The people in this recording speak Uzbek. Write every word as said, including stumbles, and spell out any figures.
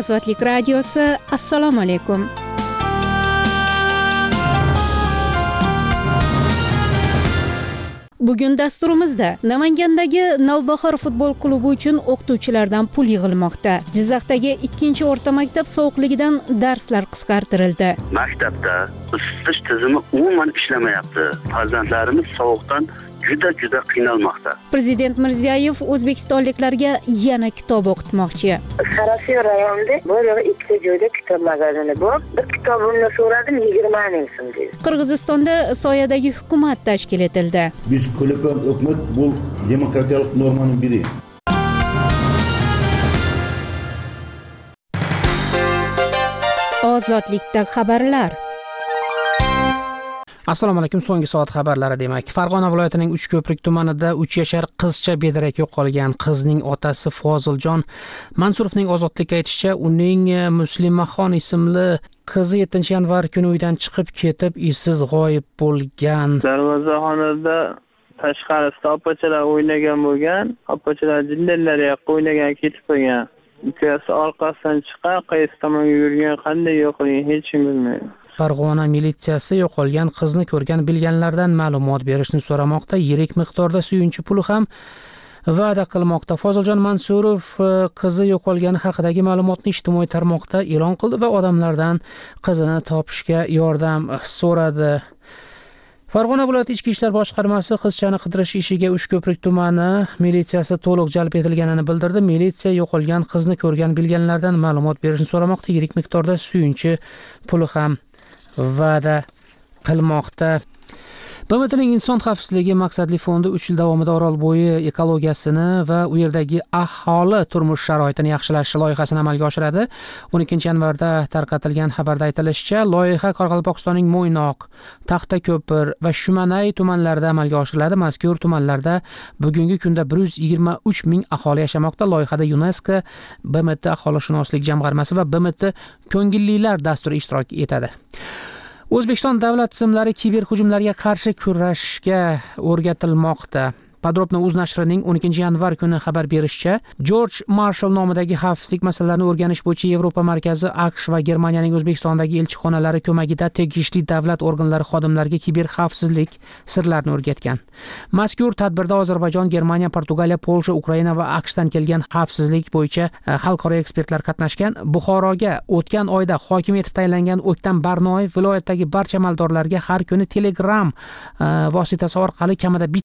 Ozodlik radiosi. Assalomu alaykum. Bugun dasturimizda Namangandagi Navbahor futbol klubi uchun o'qituvchilardan pul yig'ilmoqda. Jizzaxdagi ikkinchi o'rta maktab sovuqligidan darslar qisqartirildi. Maktabda isitish tizimi umuman ishlamayapti. Farzandlarimiz sovuqdan juda juda qiynalmoqda. Prezident Mirziyoyev o'zbekistonliklarga yana kitob o'qitmoqchi. Sarosiyo rayonida bir ikkita joyda kitob magazini bor. Bir kitobimni so'radim, yigirma ming so'm dedi. Qirg'izistonda soyadagi hukumat tashkil etildi. Biz qo'llayotgan hukumat bu demokratiyalik normaning biri. Ozodlikda xabarlar. Assalomu alaykum. So'nggi soat xabarlari demak. Farg'ona viloyatining Uchko'prik tumanida uch yashar qizcha bedarak yo'qolgan. Qizning otasi Foziljon Mansurovning ozodlikka aytishicha, uning Muslimaxon ismli qizi yettinchi yanvar kuni uydan chiqib ketib, izsiz g'oyib bo'lgan. Darvozaxonada tashqarisida opachalar o'ynagan bo'lgan. Opachalar jillallar yoqqa o'ynagan ketib qo'ygan. Ukasi orqasidan chiqqan, qaysi tomonga yurgan, qanday yo'qligini hech kim bilmaydi. Farg'ona militsiyasi yo'qolgan qizni ko'rgan bilganlardan ma'lumot berishni so'ramoqda. Yirik miqdorda suyunchi puli ham va'da qilmoqda. Foziljon Mansurov qizi yo'qolgani haqidagi ma'lumotni ijtimoiy tarmoqda e'lon qildi va odamlardan qizini topishga yordam so'radi. Farg'ona viloyati Ichki ishlar boshqarmasi qizchani qidirish ishiga Uchko'prik tumani militsiyasi to'liq jalb etilganini bildirdi. Militsiya yo'qolgan qizni ko'rgan bilganlardan ma'lumot berishni so'ramoqda. Yirik miqdorda suyunchi puli ham va'da qilmoqda. B M T'ning inson xavfsizligi maqsadli fondi uch yil davomida Orolbo'yi ekologiyasini va u yerdagi aholi turmush sharoitini yaxshilash loyihasini amalga oshiradi. o'n ikkinchi yanvarda tarqatilgan xabarda aytilishicha, loyiha Qoraqalpog'istonning Mo'ynoq, Taxtako'pir va Shumanay tumanlarida amalga oshiriladi. Mazkur tumanlarda bugungi kunda bir yuz yigirma uch ming aholi yashamoqda. Loyihada UNESCO, B M T aholishunoslik jamg'armasi va B M T ko'ngillilar dasturi ishtirok etadi. O'zbekiston davlat tizimlari kiberhujumlarga qarshi kurashga o'rgatilmoqda. Podrobno.uz nashrining o'n ikkinchi yanvar kuni xabar berishicha, George Marshall nomidagi xavfsizlik masalalarini o'rganish bo'yicha Yevropa markazi AQSh va Germaniyaning O'zbekistondagi elchixonalari ko'magida tegishli davlat organlari xodimlariga kiber xavfsizlik sirlarini o'rgatgan. Mazkur tadbirda Ozarbayjon, Germaniya, Portugaliya, Polsha, Ukraina va AQShdan kelgan xavfsizlik bo'yicha xalqaro ekspertlar qatnashgan. Buxoroga o'tgan oyda hokim etib tayinlangan O'ktam Barnoyev viloyatdagi barcha amaldorlarga har kuni Telegram vositasi orqali kamida